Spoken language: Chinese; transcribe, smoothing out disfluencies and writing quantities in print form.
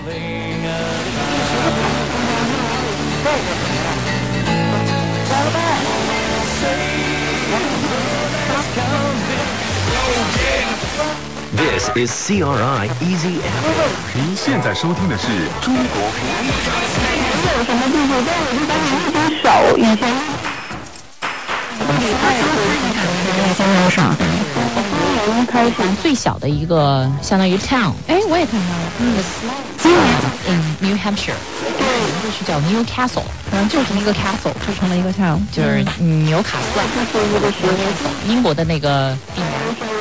This is CRI Easy FM。 您现在收听的是中国有什么地方跟我这边有点少，以前开始最小的一个相当于 town， 我也看到了， 今年 in New Hampshire， 名字是叫 Newcastle， 就是一个 castle， 就成了一个 town， 就是纽卡斯，英国的那个地名。